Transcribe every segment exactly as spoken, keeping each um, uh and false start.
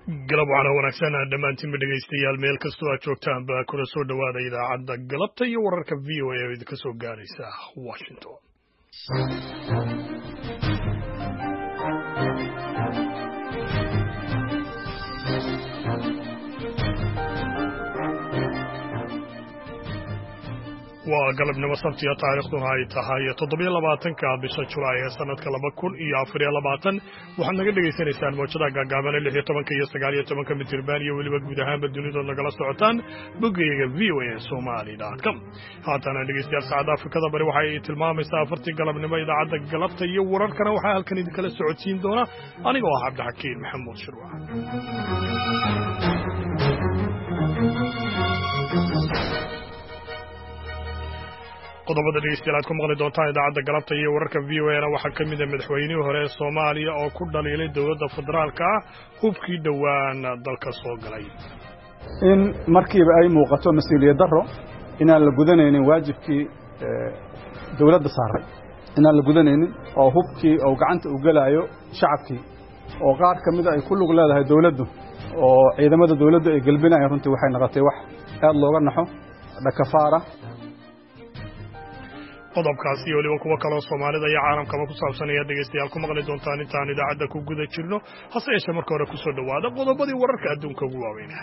galab waxaana wanaagsan dhammaantiinba dhegaystayaal meel kastoo aad joogtaan baa kula soo dhowaada idaacadda galabta iyo wararka v o a oo idinka soo gaaraysa washington waa galabnimo sabtiya taariikhduna ay tahay toddobiyo labaatanka bisha julaay ee sanadka laba kun iyo afar iyo labaatan waxaad naga dhegaysanaysaan mawjadaha gaagaaban lix iyo tobanka iyo sagaal iyo tobanka mitirban iyo weliba guud ahaanba dunidood nagala socotaan bogeyga v o a somali dot com haatana dhegeystayaal saacadda afrikada bari waxa ay tilmaamaysaa afartii galabnimo idaacadda galabta iyo wararkana waxaa halkan idinkala socodsiin doona anigoo ah cabdixakiin maxamuud shirwac qodobada dhegeystayaal aad ku maqli doontaan idaacadda galabta iyo wararka v o a na waxaa ka mid ah madaxweynihii hore ee soomaaliya oo ku dhaliilay dowladda federaalka ah hubkii dhowaan dalka soo galay in markiiba ay muuqato mas-uuliyad darro inaan la gudanaynin waajibkii dowladda saaray inaan la gudanaynin oo hubkii oo gacanta u gelaayo shacabkii oo qaar ka mida ay ku lug leedahay dowladdu oo ciidamada dowladdu ay gelbinayaan runtii waxay noqotay wax aad looga naxo dhakafaara qodobkaasi iyo weliba kuwo kaloo soomaalida iyo caalamkaba ku saabsan ayaad dhegaystayaal ku maqli doontaan intaan idaacadda ku guda jirno hase yeeshee marka hore ku soo dhowaada qodobadii wararka adduunka ugu waaweynah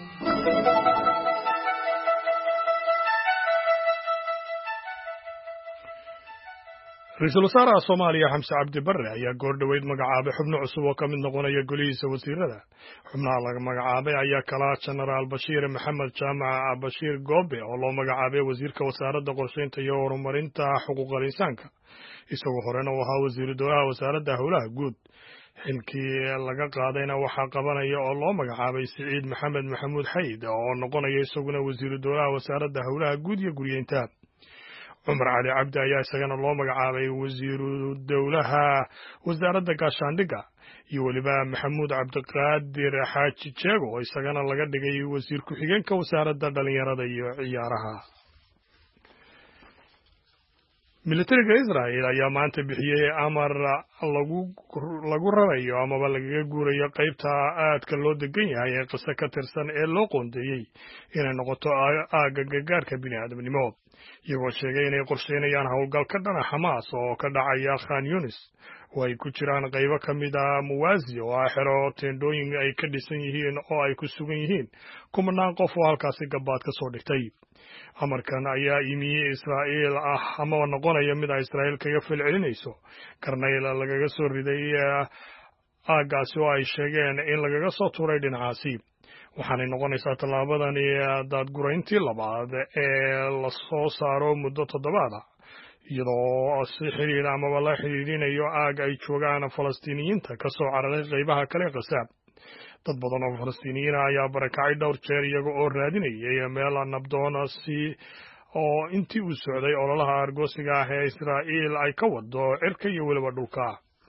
ra-iisul wasaaraha soomaaliya xamse cabdi barre ayaa goor dhoweyd magacaabay xubno cusub oo ka mid noqonaya golihiisa wasiirada xubnaha laga magacaabay ayaa kala jenaraal bashiir maxamed jaamac bashiir goobe oo loo magacaabay wasiirka wasaaradda qorsheynta iyo horumarinta xuquuqal insaanka isagoo horena u ahaa wasiiru dowlaha wasaaradda howlaha guud xilkii laga qaadayna waxaa qabanaya oo loo magacaabay siciid maxamed maxamuud xayd oo noqonaya isaguna wasiiru dowlaha wasaaradda howlaha guud iyo guryeynta cumar cali cabdi ayaa isagana loo magacaabay wasiiru dowlaha wasaaradda gaashaandhigga iyo weliba maxamuud cabdiqaadir xaaji jeego oo isagana laga dhigay wasiir ku-xigeenka wasaaradda dhalinyarada iyo ciyaaraha militariga israa'el ayaa maanta bixiyey amar lagu lagu rarayo amaba lagaga guurayo qaybta aadka loo degan yahay ee qiso ka tirsan ee loo qoondeeyey inay noqoto aagga gargaarka bini aadamnimo iyagoo sheegay inay qorsheynayaan howlgal ka dhana xamaas oo ka dhacaya khan yunis oo ay ku jiraan qaybo ka mid a muwaasi oo ah xero teendhooyin ay ka dhisan yihiin oo ay ku sugan yihiin kumanaan qof oo halkaasi gabaad ka soo dhigtay amarkan ayaa imiye israa'iil ah amaba noqonaya mid ay israa'iil kaga falcelinayso karnayl lagaga soo riday aaggaasi oo ay sheegeen in lagaga soo tuuray dhinacaasi waxaanay noqonaysaa tallaabadani daadgurayntii labaad ee la soo saaro muddo toddobaad ah iyadoo si xidhiir amaba la xidhiidhinayo aag ay joogaan falastiiniyiinta ka soo cararay qaybaha kale qasaab dad badan oo falastiiniyiina ayaa barakacay dhowr jeer iyaga oo raadinayay meel nabdoon si oo intii uu socday ololaha argoosiga ah ee israa'iil ay ka wado cirka iyo weliba dhulka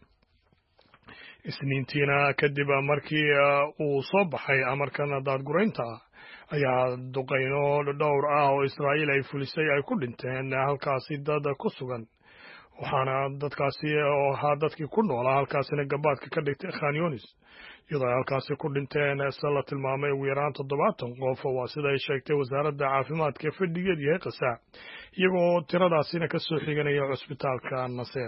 isniintiina kadib markii uu soo baxay amarkan daadguraynta ayaa duqayno dhowr ah oo israa'iil ay fulisay ay ku dhinteen halkaasi dad ku sugan waxaana dadkaasi oo ahaa dadkii ku noolaa halkaasina gabaadka ka dhigtay khan yunis iyadoo ay halkaasi ku dhinteen se la tilmaamay ugu yaraan toddobaatan qof waa sida ay sheegtay wasaaradda caafimaadka ee fadhigeed yahay qasa iyagoo tiradaasina ka soo xiganaya cusbitaalka naseer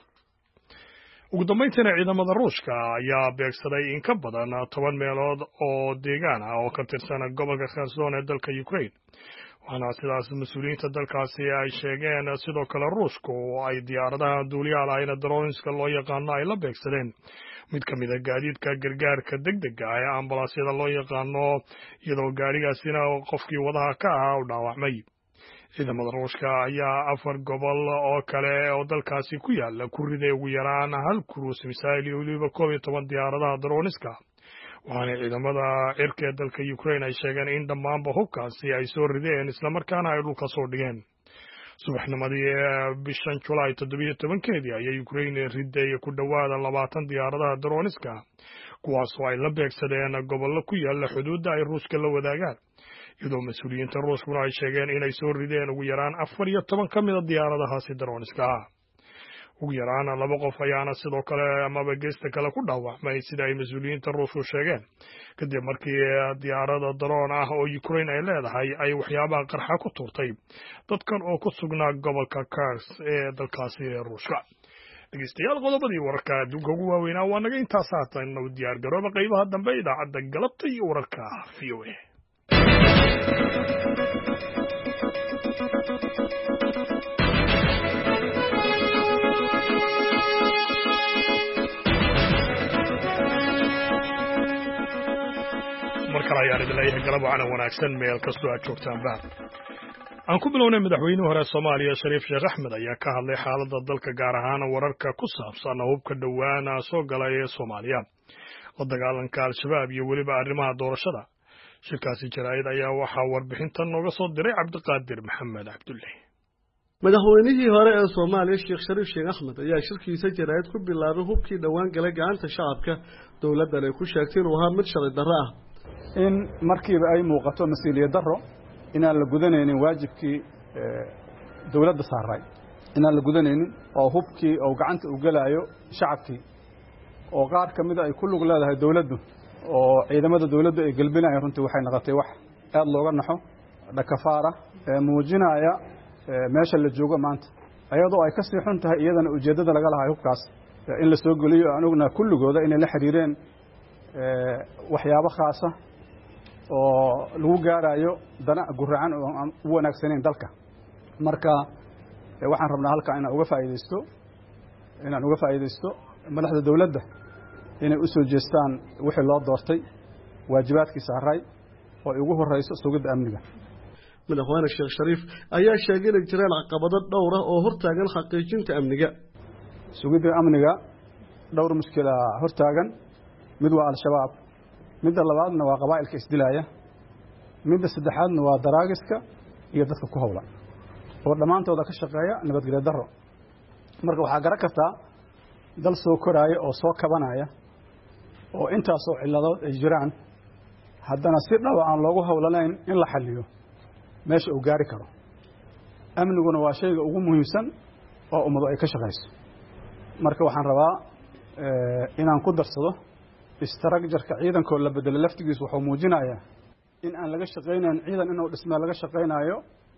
ugu dambayntiina ciidamada ruushka ayaa beegsaday in ka badan toban meelood oo deegaan ah oo ka tirsan gobolka kherson ee dalka ukraine waxaana sidaas mas-uuliyiinta dalkaasi ay sheegeen sidoo kale ruushku ay diyaaradaha duuliyaal ahayna darooniska loo yaqaano ay la beegsadeen mid ka mid a gaadiidka gargaarka degdega ah ee ambalaasyada loo yaqaano iyadoo gaadhigaasina qofkii wadaha ka ahaa u dhaawacmay ciidamada ruushka ayaa afar gobol oo kale oo dalkaasi ku yaala ku riday ugu yaraan hal cruis misail iyo weliba koob iyo toban diyaaradaha darooniska waxaana ciidamada cirka ee dalka ukraine ay sheegeen in dhammaanba hubkaasi ay soo rideen islamarkaana ay dhulka soo dhigeen subaxnimadii bishan julaay toddobiyo tobankeedii ayay ukraine riday ku dhowaada labaatan diyaaradaha darooniska kuwaasoo ay la beegsadeen gobollo ku yaala xuduudda ay ruushka la wadaagaan iyadoo mas-uuliyiinta ruushkuna ay sheegeen inay soo rideen ugu yaraan afar iyo toban ka mida diyaaradahaasi darooniska ah ugu yaraan laba qof ayaana sidoo kale amaba geesta kale ku dhaawacmay sida ay mas-uuliyiinta ruushku sheegeen kadib markii diyaarada daroon ah oo Ukraine ay leedahay ay waxyaabaha qarxa ku tuurtay dadkan oo ku sugnaa gobolka Kars ee dalkaasi Ruushka. dhegeystayaal qodobadii wararka adduunka ugu waaweynaa waa naga intaas haatan u diyaar garooba qaybaha dambe idaacadda galabta iyo wararka V O A. markale ayaan idin leeyahay galab wacan wanaagsan meel kastoo aad joogtaan baa aan ku bilownay madaxweynihii hore Soomaaliya Shariif Sheekh Axmed ayaa ka hadlay xaaladda dalka gaar ahaan wararka ku saabsan hubka dhawaan soo galay ee Soomaaliya la dagaalanka al-shabaab iyo weliba arrimaha doorashada. shirkaasi jaraa'id ayaa waxaa warbixintan nooga soo diray Cabdiqaadir Maxamed Cabdulle. madaxweynihii hore ee Soomaaliya Sheekh Shariif Sheekh Axmed ayaa shirkiisa jaraa'id ku bilaabay hubkii dhawaan galay gacanta shacabka dowladdan ay ku sheegtay inuu ahaa mid sharci darro ah in markiiba ay muuqato mas'uuliyad darro inaan la gudanaynin waajibkii dowladda saaray inaan la gudanaynin oo hubkii oo gacanta u galaayo shacabkii oo qaar ka mid ah ay ku lug leedahay dowladdu oo ciidamada dowladdu ay galbinayaan runtii waxay noqotay wax aad looga naxo dhakafaara muujinaya meesha la joogo maanta ayadoo ay ka sii xun tahay iyadana ujeeddada laga lahay hubkaas in la soo geliyo aan ognaa kulligooda inay la xiriireen waxyaabo khaasa oo lagu gaarayo dana guracan oo aan u wanaagsanayn dalka. marka waxaan rabnaa halka inaan uga faa'iideysto inaan uga faa'iideysto madaxda dowladda inay u soo jeestaan wixii loo doortay waajibaadkii saaray oo ugu horeyso sugidda amniga. madaxweyne Sheekh Shariif ayaa sheegay in jiraan caqabado dhowr ah oo hortaagan xaqiijinta amniga. sugidda amniga dhowr mushkila hortaagan mid waa al-shabaab midda labaadna waa qabaa'ilka isdilaaya midda saddexaadna waa daraagiska iyo dadka ku howlan oo dhammaantooda ka shaqeeya nabadgelyo darro. marka waxaa garan kartaa dal soo koraaya oo soo kabanaya oo intaasoo ciladood ay jiraan haddana si dhaba aan loogu howlanayn in la xalliyo meesha uu gaari karo. amniguna waa shayga ugu muhiimsan oo ummadu ay ka shaqayso. marka waxaan rabaa inaan ku darsado istaraagjarka ciidankoo la bedelo laftigiisu wuxuu muujinayaa in aan laga shaqaynayn ciidan inuu dhismaa laga shaqaynayo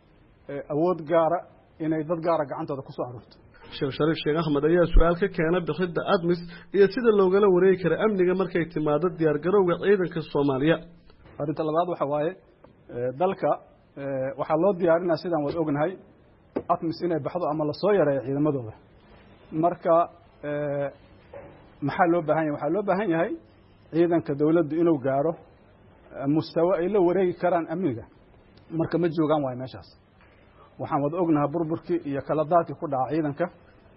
awood gaara inay dad gaara gacantooda ku soo aruurto. Sheekh Shariif Sheekh Axmed ayaa su'aal ka keenay bixidda ADMIS iyo sida loogala wareegi karo amniga markay timaado diyaar garowga ciidanka Soomaaliya. arrinta labaad waxa waaye dalka waxaa loo diyaarinaa sidaan wada ognahay ADMIS inay baxdo ama la soo yareeyo ciidamadooda. marka maxaa loo baahan yahay waxaa loo baahan yahay ciidanka dawladdu inuu gaaro mustawa ay la wareegi karaan amniga. marka ma joogaan waay meeshaas waxaan wada ognahay burburkii iyo kala daadkii ku dhaca ciidanka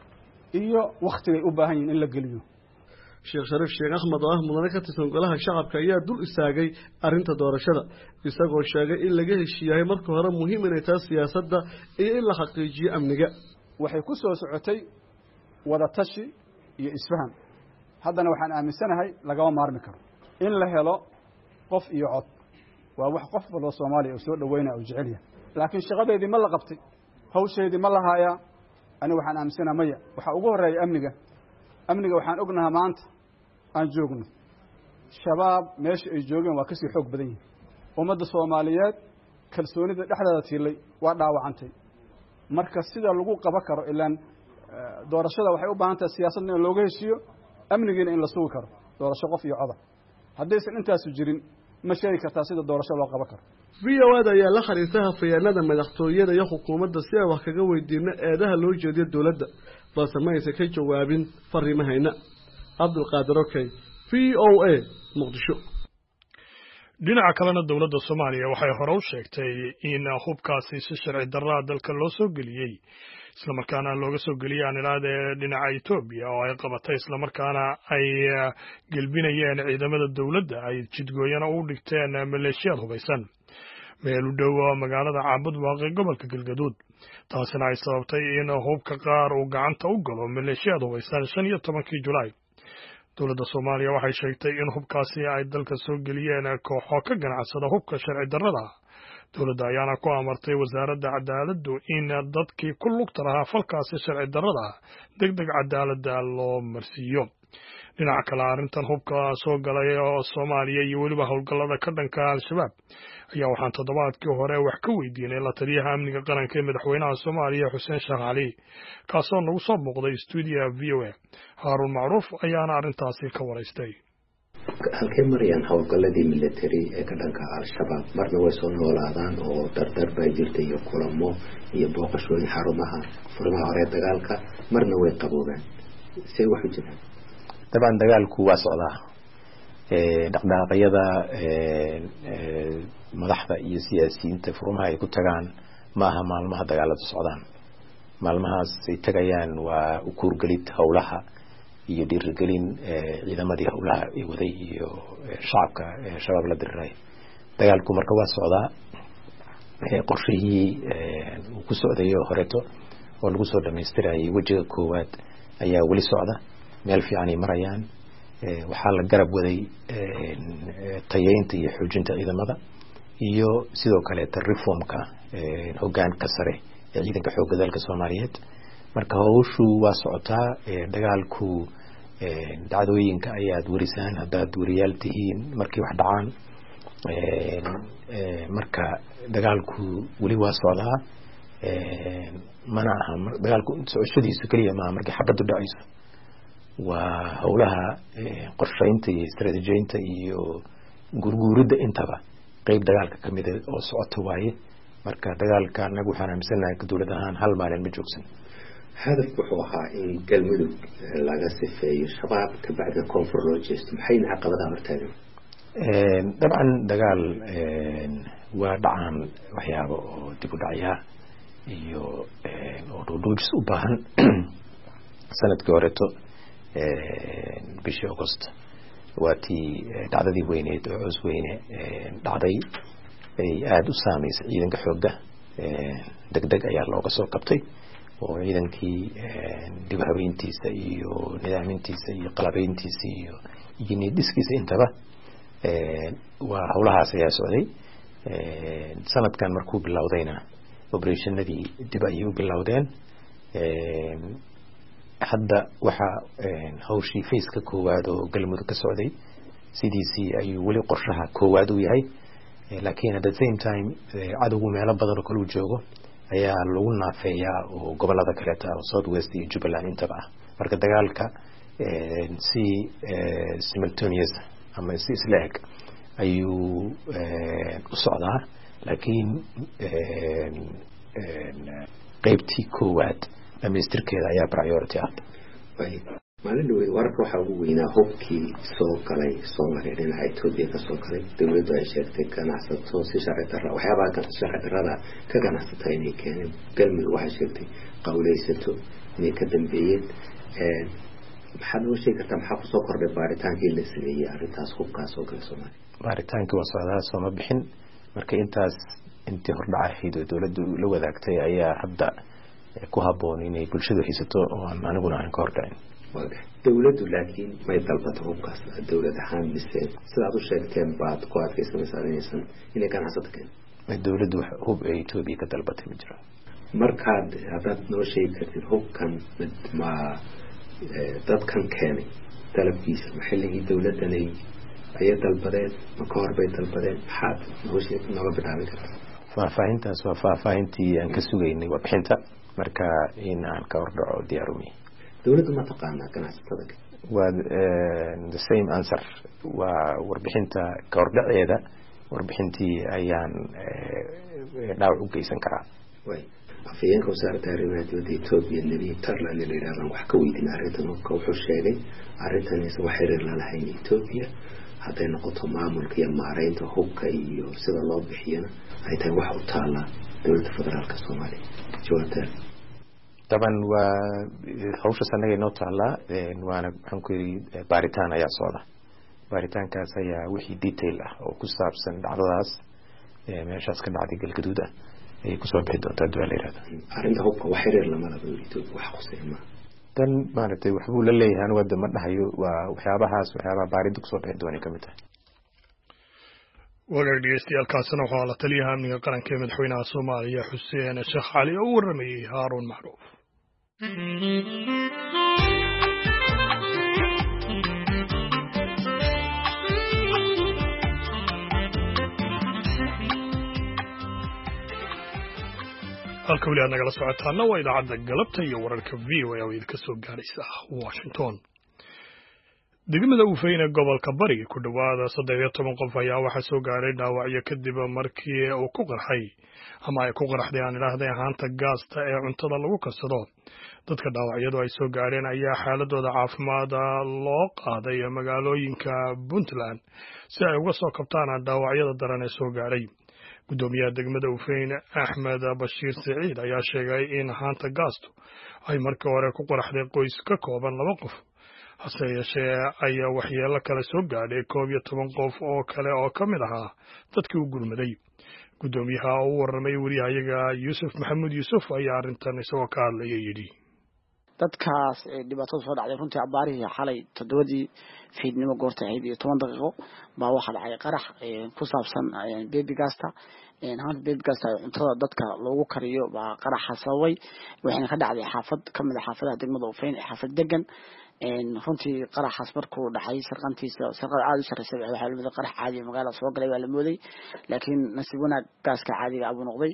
iyo waqtigay u baahan yihiin in la geliyo. Sheekh Shariif Sheekh Axmed oo ah mudane ka tirsan golaha shacabka ayaa dul istaagay arrinta doorashada isagoo sheegay in laga heshiiyay marka hore muhiim inay tahay siyaasadda iyo in la xaqiijiyo amniga. waxay ku soo socotay wada tashi iyo isfahan haddana waxaan aaminsanahay lagama maarmi karo in la helo qof iyo cod waa wax qof walba Soomaaliya oo soo dhaweynaa oo jecel yahay laakiin shaqadeedii ma la qabtay hawsheedii ma la haayaa ani waxaan aaminsanahay maya waxa ugu horeeya amniga amniga waxaan ognahay maanta aan joogno shabaab meesha ay joogeen waa kasii xoog badan yihiin ummadda Soomaaliyeed kalsoonida dhexdeeda tiilay waa dhaawacantay. marka sida lagu qaban karo ilaan doorashada waxay u baahan tahay siyaasadna in looga heshiiyo amnigiina in la sugi karo doorasho qof iyo cod haddaysan intaasu jirin ma sheegi kartaa sida doorasho loo qaban karo. V O A ayaa la xiriirtay hafayeenada madaxtooyada iyo xukuumadda si ay wax kaga weydiino eedaha loo jeediyo dowladda balse ma aysan ka jawaabin fariimahayna. Cabdiqaadir Okay, V O A, Muqdisho. dhinaca kalena dowladda Soomaaliya waxay hore u sheegtay in hubkaasi si sharci darro dalka loo soo geliyay isla markaana looga soo geliyay aan ilaade dhinaca Itoobiya oo ay qabatay isla markaana ay galbinayeen ciidamada dowladda ay jidgooyana u dhigteen maleeshiyad hubeysan meel u dhow magaalada Caabud Waaqi gobolka Galgaduud. taasina ay sababtay in hubka qaar uu gacanta u galo maleeshiyad hubeysan shan iyo tobankii Julaay. dowladda Soomaaliya waxay sheegtay in hubkaasi ay dalka soo geliyeen kooxo ka ganacsada hubka sharci darrada dowladda ayaana ku amartay wasaaradda cadaaladdu in dadkii ku lugta lahaa falkaasi sharci darrada deg deg cadaaladda loo marsiiyo. dhinaca kale arrintan hubka soo galay oo Soomaaliya iyo weliba howlgallada ka dhanka al-shabaab ayaa waxaan toddobaadkii hore wax ka weydiinay la taliyaha amniga qaranka ee madaxweynaha Soomaaliya Xuseen Sheekh Cali kaasoo nagu soo muuqday stuudiyaha V O A. Haarun Macruuf ayaana arrintaasi ka waraystay. halkay marayaan howlgalladii military ee ka dhanka al-shabaab marna way soo noolaadaan oo dardar baa jirta iyo kulamo iyo booqashooyin xarumaha furmaha hore dagaalka marna way qaboobaan see wax u jiraan. طبعا dagaalku waa socdaa ee dhaqdhaqaaqyada ee madaxda iyo siyaasiyiinta furmaha ay ku tagaan maaha maalmaha dagaalada socdaan maalmahaas ay tagayaan waa u kuurgelid howlaha iyo dhiirigelin ciidamadii howlaha ay waday iyo shacabka shabaab la diriray. dagaalku marka waa socdaa qorshihii uu ku socday horeeto oo lagu soo dhameystirayay wajiga koowaad ayaa wali socda meel fiican ay marayaan. waxaa la garab waday tayeynta iyo xoojinta ciidamada iyo sidoo kale reformka hoggaanka sare ee ciidanka xoogga dalka Soomaaliyeed. marka hawshu waa socotaa. dagaalku dhacdooyinka ayaad warisaan haddaad wariyaal tihiin markii wax dhacaan. marka dagaalku weli waa socdaa. mana aha dagaalku socoshadiisu kaliya maaha markii xabaddu dhacayso waa howlaha qorshaynta iyo istaraatiijiyeynta iyo gurguuridda intaba qayb dagaalka ka mid ah oo socota waaye. marka dagaalka anagu waxaan aaminsanahay dowlad ahaan hal maalin ma joogsan. hadaf wuxuu ahaa in galmudug laga sifeeyo shabaab ka bacda koonfur loo jeesto maxayna caqabadaha hortaagan. dabcan dagaal waa dhacaan waxyaabo oo dib u dhacaya iyo oo dhuudhuujis u baahan. sanadkii horeeto bishii August waa tii dhacdadii weyneed oo cus weyne dhacday ay aad u saameysay ciidanka xoogga. degdeg ayaa looga soo qabtay oo ciidankii dib habeyntiisa iyo nidaamintiisa iyo qalabeyntiisa iyo iyo dhiskiisa intaba waa howlahaas ayaa socday. sanadkan markuu bilowdayna operationadii dib ayay u bilowdeen. hadda waxa hawshii faceka koowaad oo galmudug ka socday sidiisii ayuu weli qorshaha koowaad u yahay. laakiin at the same time cadowgu meelo badan oo kale uu joogo ayaa lagu naafeeyaa oo gobolada kaleeta oo South West iyo Jubaland intaba ah. marka dagaalka si simultaneous ama si isla eg ayuu u socdaa. laakiin qaybtii koowaad dhamaystirkeeda ayaa priority ah. maalin dhaweyd wararka waxaa ugu weynaa hubkii soo galay Soomaaliya dhinaca Itoobiya ka soo galay. dowladdu ay sheegtay ganacsato si sharci darro waxyaabaha sharci darrada ka ganacsata inay keeneen. galmudug waxay sheegtay qawleysato inay ka dambeeyeen. maxaad noo sheegi kartaa maxaa kusoo kordhay baaritaankii la sameeyey arrintaas hubkaas soo galay Soomaaliya. baaritaankii waa socdaa sooma bixin. marka intaas intii hordhacayd oo dowladdu la wadaagtay ayaa hadda ku haboon inay bulshadu haysato oo aan aniguna aan ka hordhacin. dowladdu laakiin may dalbato hubkaas dowlad ahaan mise sidaad u sheegteen baad ku adkaysanaysaa inaysan inay ganacsato keenin. dowladdu hub ay Itoobiya ka dalbatay ma jiro. markaad haddaad noo sheegi kartid hubkan ma dadkan keenay dalabkiisa ma xilligii dowladdanay ayay dalbadeen ma ka hor bay dalbadeen maxaad noo sheeg nooga bilaabin kartaa. faahfaahintaas waa faahfaahintii aan ka sugaynay warbixinta. marka in aan ka hordhaco diyaarumi. dowladdu ma taqaanaa ganacsatada waa the same answer. waa warbixinta ka hordhaceeda warbixintii ayaan dhaawac u geysan karaa. way afayeenka wasaaradda arrimaha dibadda Itoobiya Nabi Tarlan la yiraahdo wax ka weydiin arrintan hubka wuxuu sheegay arrintan aysan wax xiriir la lahayn Itoobiya hadday noqoto maamulka iyo maareynta hubka iyo sida loo bixiyana ay tahay wax u taala dowladda federaalka Soomaaliya. jawaabta طبعا وحوش سنة نوتالا وانا حنكري باريتان ايا صودا باريتان كاس ايا وحي ديتيل او كساب سن دعداس meeshaas ka dhacday galgaduud ay ku soo bixi doontaa duwaleerada arinta hubka wax xiriir lama laha Itoobiya wax qosayma tan maartay wax buu la leeyahay wada ma dhahayo waa waxyaabahaas waxyaabaha baaridu ku soo bixi doonay kamid ah. wagaag dhegeystayaaalkaasina waxaa la taliyaha amniga qaranka ee madaxweynaha Soomaaliya Xuseen Sheekh Cali oo waramayay Haaruun Macruuf. halka wali aad nagala socotaana waa idaacadda galabta iyo wararka V O A oo idinka soo gaaraysa Washington. degmada Ufeyne gobolka Bari ku dhawaada saddex iyo toban qof ayaa waxa soo gaaray dhaawacyo kadib markii uu ku qarxay ama ay ku qarxday aan ilaahdeen haanta gaasta ee cuntada lagu karsado. dadka dhaawacyadu ay soo gaareen ayaa xaaladooda caafimaad loo qaaday magaalooyinka Puntland si ay uga soo kabtaan dhaawacyada daran ee soo gaaray. gudoomiyaha degmada Ufeyne Axmed Bashiir Saciid ayaa sheegay in haanta gaastu ay markii hore ku qarxday qoys ka kooban laba qof hase yeeshee ayaa waxyeello kale soo gaadhay koob iyo toban qof oo kale oo ka mid ahaa dadkii u gurmaday. gudoomiyaha oo u warramay wariyahayaga Yuusuf Maxamuud Yuusuf ayaa arrintan isagoo ka hadlaya yidhi dadkaas dhibaatada soo dhacday runtii abaarihii xalay toddobadii fiidnimo goorta ahayd iyo toban daqiiqo baa waxaa dhacay qarax ku saabsan baby gasta haanta baby gasta cuntada dadka loogu kariyo baa qaraxa sababay waxayna ka dhacday xaafad ka mid ah xaafadaha degmada Ufeyne xaafad degan runtii qaraxaas markuu dhacay sarqantiisa sarqada aad u sarreysay waxa la mid qarax caadi magaalada soo galay waa la mooday laakiin nasiib wanaag gaaska caadiga abu noqday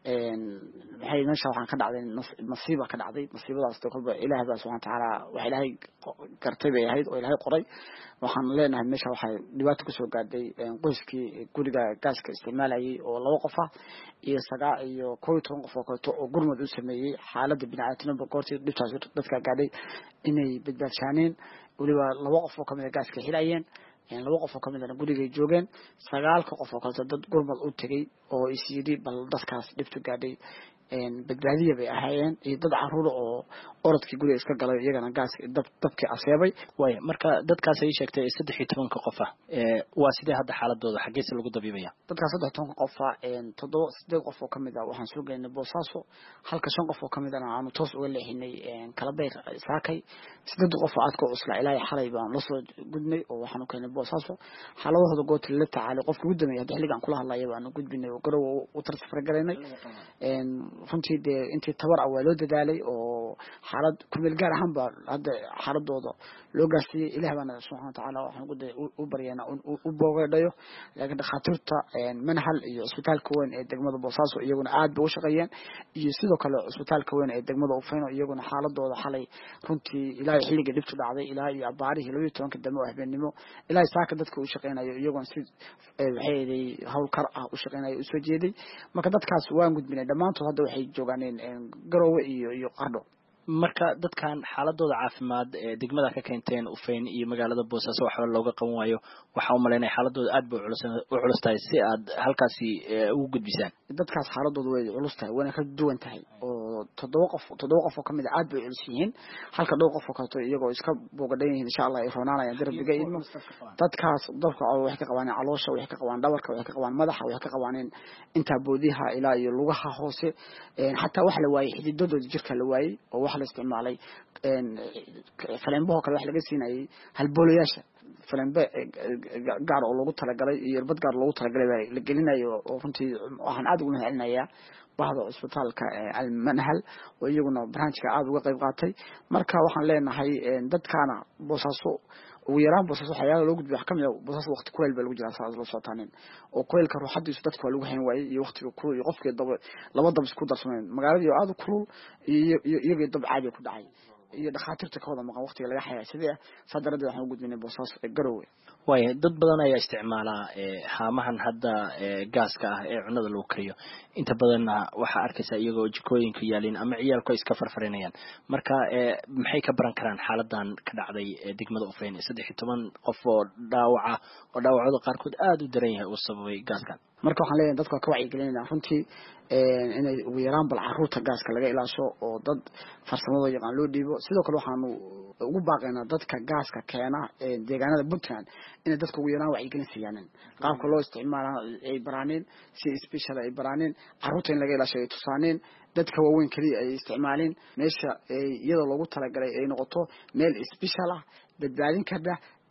waxay meesha waxaan ka dhacday nasiiba ka dhacday nasiibadaas kolba ilaahay baa subhanahu wa ta'ala waxa ilaahay gartay bay ahayd oo ilaahay qoray waxaan leenahay meesha waxay dhibaato ku soo gaadhay qoyskii guriga gaaska isticmaalayay oo laba qof ah iyo saga iyo koob iyo toban qof oo kale oo gurmad u sameeyay xaaladda bini'aadamnimo goortii dhibtaas dadka gaadhay inay badbaadsaneen waliba laba qof oo kamid ah gaaska xilayeen laba qof oo kamid ah guriga joogeen sagaalka qof oo kale dad gurmad u tagay oo isiyidi bal dadkaas dhibtu gaadhay badbaadiye bay ahaayeen iyo dad caruur oo orodkii guriga iska galay iyagana gaas dab dabkii aseebay way marka dadkaas ay sheegtay saddex iyo toban qof ah ee waa sidee hadda xaaladooda xageesa lagu dabiibaya dadkaas saddex iyo toban qof ah ee toddoba sideed qof oo kamid ah waxaan soo geynay Boosaaso halka shan qof oo kamid ah aan toos uga leexinay kala beer saakay sideed qof oo aadka usla ilaa xalay baan la soo gudnay oo waxaan u keenay Boosaaso xaaladooda goobta la tacaalay qofkii ugu dambeeyay xilligan kula hadlayay baan u gudbinay oo garow u transfer gareynay een runtii de intii tabar ah waa loo dadaalay oo xaalad ku meel gaar ahaan ba hadda xaaladooda loo gaarsiiyay ilaahay bana subhanahu wa ta'ala waxaan ugu u baryeena u boogaadhayo laakiin dhakhaatiirta manhal iyo isbitaalka weyn ee degmada Boosaaso iyaguna aad bay u shaqeeyeen iyo sidoo kale isbitaalka weyn ee degmada Ufeyne iyaguna xaaladooda xalay runtii ilaahay xilliga dhibtu dhacday ilaahay iyo abaarihii laba iyo toban damo habeenimo ilaahay saaka dadka u shaqeynayo iyaguna si waxay hawl kar ah u shaqeynayo u soo jeeday marka dadkaas waan gudbinay dhamaantood hadda waxay joogaan garowe iyo iyo qardho marka dadkan xaaladooda caafimaad ee degmada ka keenteen Ufeyne iyo magaalada Boosaaso waxba looga qaban waayo waxa uu maleynay xaaladooda aad bay u culus tahay si aad halkaasi ugu gudbisaan dadkaas xaaladooda way culus tahay wana ka duwan tahay oo toddoba qof toddoba qof oo kamid ah aad bay culus yihiin halka dhowr qof oo kale iyagoo iska boogadhan yihiin insha Allah ay roonaanayaan darbiga idmo dadkaas dadka waxay ka qabaan caloosha waxay ka qabaan dhabarka waxay ka qabaan madaxa waxay ka qabaan inta boodiha ilaa iyo lugaha hoose xataa wax la waayay xididadooda jirka la waayay oo wax la isticmaalay een faleembo kale wax laga siinayay halboolayaasha faleembe gaar oo lagu talagalay iyo irbad gaar loogu talagalay la gelinayo oo runtii waxaan aad ugu mahadcelinayaa bahda isbitaalka al-Manhal oo iyaguna branchka aad uga qayb qaatay marka waxaan leenahay dadkana Boosaaso ugu yaraan Boosaaso waxyaalo loo gudbiyo wax kamid ah Boosaaso waqti kuleel baa lagu jiraa saas loo sootaaneen oo kuleelka ruuxadiisu dadku waa lagu hayn waayay iyo waqtiga kulul iyo qofkii dab laba dab isku darsameen magaalada aad u kulul iyo iyaga dab caadi ku dhacay iyo dhakhaatiirta ka wada maqan waqtiga laga xayay sidee sadarada waxaan u gudbinay Boosaaso garowe way dad badan ayaa isticmaala haamahan hadda gaaska ah ee cunada lagu kariyo inta badanna waxa arkaysa iyagoo jikooyinka yaalin ama ciyaalku iska farfarinayaan marka maxay ka baran karaan xaaladan ka dhacday degmada Ufeyne saddex iyo toban qof oo dhaawaca oo dhaawacooda qaarkood aad u daran yahay oo sababay gaaskan marka waxaan leeyahay dadka ka wacyi gelinayna runtii inay ugu yaraan bal caruurta gaaska laga ilaasho oo dad farsamada yaqaan loo dhiibo sidoo kale waxaan ugu baaqaynaa dadka gaaska keena ee deegaanada Puntland in dadka ugu yaraan wacyi gelin siiyaan qaabka loo isticmaalo ay baraaneen si special ay baraaneen caruurta in laga ilaasho ay tusaaneen dadka waaweyn kaliya ay isticmaaleen meesha iyadoo lagu talagalay ay noqoto meel special ah badbaadin karta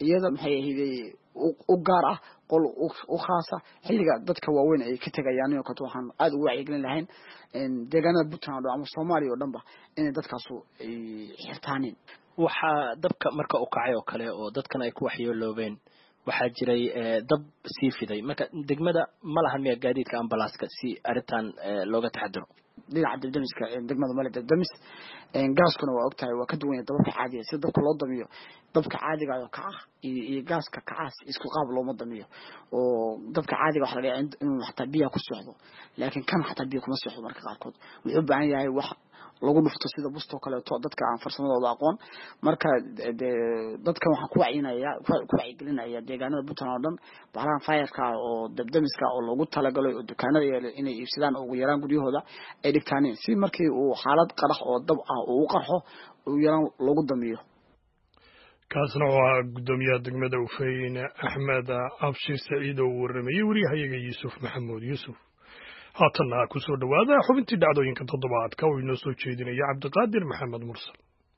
iyada maxay ahayd u gaar ah qol u khaasa xilliga dadka waaweyn ay ka tagayaan oo kato waxaan aad u wacyigelin lahayn deegaanada Puntland ama Soomaaliya oo dhanba in dadkaas ay xirtaaneen waxa dabka marka uu kacay oo kale oo dadkan ay ku waxyeeloobeen waxa jiray dab sii fiday marka degmada ma lahan miya gaadiidka ambalaaska si aritaan looga taxadiro dhinaca degdemiska degmada male degdemis gaaskuna waa ogtahay waa ka duwan yahay dabka caadiga sida dabka loo damiyo dabka caadiga ah ka ah iyo gaaska kacaas isku qaab looma damiyo oo dabka caadiga waxa laga yaabaa inuu xataa biyo ku socdo laakiin kan xataa biyo kuma socdo marka qaarkood wuxuu u baahan yahay wax lagu dhufto sida busto kale oo dadka aan farsamadooda aqoon marka dadka waxaan ku wacyiinayaa ku wacyigelinayaa deegaanada Puntland oo dhan balan fayarka oo dabdamiska oo lagu talagalay oo dukaanada inay iibsadaan ugu yaraan gudiyahooda ay dhigtaan si markii uu xaalad qarax oo dab ah uu qarxo uu yaraan lagu damiyo kaasna waa gudoomiyaha degmada Ufeyn Axmed Abshir Saciid oo warramay wariyahayaga Yuusuf Maxamuud Yuusuf haatana ku soo dhawaada xubintii dhacdooyinka toddobaadka oo inoo soo jeedinaya Cabdiqaadir Maxamed Mursal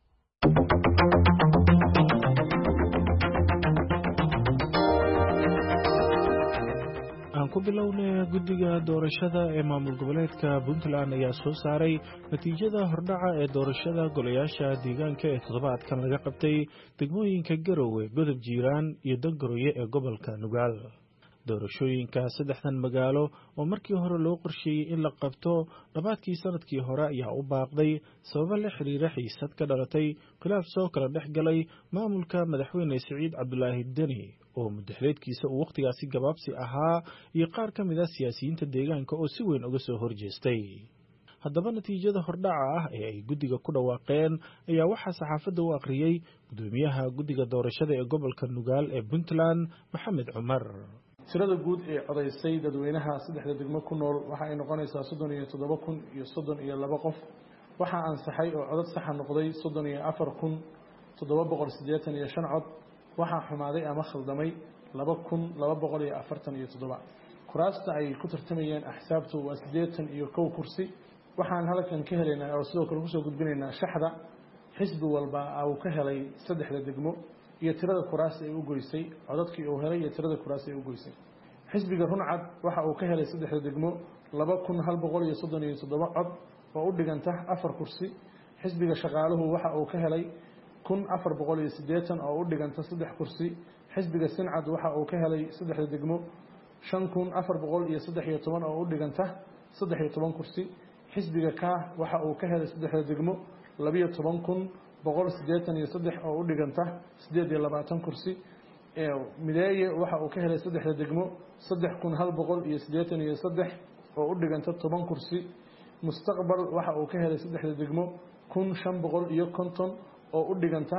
aan ku bilownay guddiga doorashada ee maamul goboleedka Puntland ayaa soo saaray natiijada hordhaca ee doorashada golayaasha deegaanka ee toddobaadkan laga qabtay degmooyinka Garowe, Godob Jiiraan iyo Dangaroye ee gobolka Nugaal. doorashooyinka saddexdan magaalo oo markii hore loo qorsheeyay in la qabto dhabaadkii sanadkii hore ayaa u baaqday sabab la xiriira xiisad ka dhalatay khilaaf soo kala dhex galay maamulka madaxweyne Saciid Cabdulaahi Deni oo madaxweynkiisa uu waqtigaasi gabaabsi ahaa iyo qaar ka mid ah siyaasiyiinta deegaanka oo si weyn uga soo horjeestay. haddaba natiijada hordhaca ah ee ay guddiga ku dhawaaqeen ayaa waxaa saxaafadda u akhriyay gudoomiyaha guddiga doorashada ee gobolka Nugaal ee Puntland Maxamed Cumar. tirada guud ee codaysay dadweynaha saddexda degmo ku nool waxa ay noqonaysaa soddon iyo toddoba kun iyo soddon iyo laba qof waxa ansaxay oo codad sax noqday soddon iyo afar kun toddoba boqol siddeetan iyo shan cod waxa xumaaday ama khaldamay laba kun laba boqol iyo afartan iyo toddoba kuraasta ay ku tartamayeen axsaabtu waa siddeetan iyo kow kursi waxaan halkan ka helaynaa oo sidoo kale ku soo gudbinaynaa shaxda xisbi walba uu ka helay saddexda degmo iyo tirada kuraas ay u goysay codadkii uu helay iyo tirada kuraas ay u goysay xisbiga runcad waxa uu ka helay saddexda degmo laba kun hal boqol iyo soddon iyo toddoba cod oo u dhiganta afar kursi xisbiga shaqaaluhu waxa uu ka helay kun afar boqol iyo siddeetan oo u dhiganta saddex kursi xisbiga sincad waxa uu ka helay saddexda degmo shan kun afar boqol iyo saddex iyo toban oo u dhiganta saddex iyo toban kursi xisbiga ka waxa uu ka helay saddexda degmo laba iyo toban kun boqol siddeetan iyo saddex oo u dhiganta siddeed iyo labaatan kursi ee mideeye waxa uu ka helay saddexda degmo saddex kun hal boqol iyo siddeetan iyo saddex oo u dhiganta toban kursi mustaqbal waxa uu ka helay saddexda degmo kun shan boqol iyo konton oo u dhiganta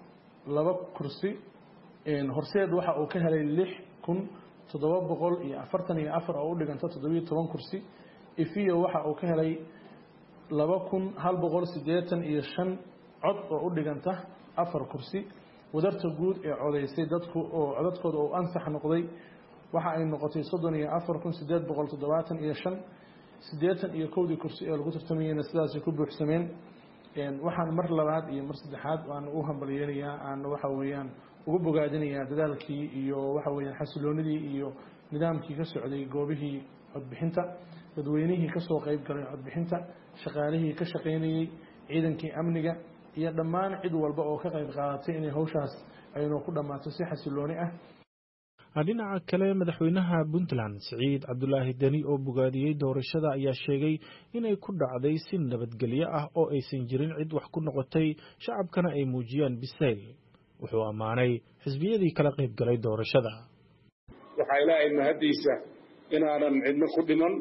laba kursi horseed waxa uu ka helay lix kun toddoba boqol iyo afartan iyo afar oo u dhiganta toddoba iyo toban kursi ifiyo waxa uu ka helay laba kun hal boqol siddeetan iyo shan cod oo u dhiganta afar kursi wadarta guud ee codaysay dadku oo codadkooda oo ansax noqday waxa ay noqotay soddon iyo afar kun siddeed boqol toddobaatan iyo shan siddeetan iyo kowdii kursi ee lagu tartamayayna sidaasay ku buuxsameen waxaan mar labaad iyo mar saddexaad aan u hambalyeelayaa aan waxa weeyaan ugu bogaadinayaa dadaalkii iyo waxa weeyaan xasiloonidii iyo nidaamkii ka socday goobihii codbixinta dadweynihii ka soo qayb galay codbixinta shaqaalihii ka shaqaynayay ciidankii amniga iyo dhammaan cid walba oo ka qayb qaadatay inay hawshaas aynu ku dhammaato si xasilooni ah. dhinaca kale madaxweynaha Puntland Saciid Cabdulaahi Deni oo bogaadiyey doorashada ayaa sheegay inay ku dhacday si nabadgelyo ah oo aysan jirin cid wax ku noqotay shacabkana ay muujiyaan bisayl wuxuu ammaanay xisbiyadii kala qayb galay doorashada. waxaa ilaahay mahadiisa inaanan cidna ku dhiman